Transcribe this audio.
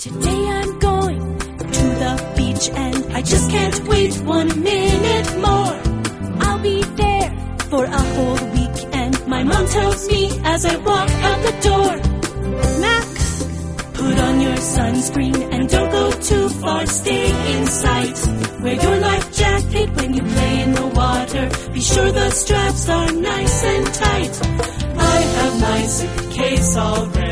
Today I'm going to the beach and I just can't wait 1 minute more. I'll be there for a whole week and my mom tells me as I walk out the door, Max, put on your sunscreen and don't go too far, stay in sight. Wear your life jacket when you play in the water, be sure the straps are nice and tight. I have my suitcase all ready.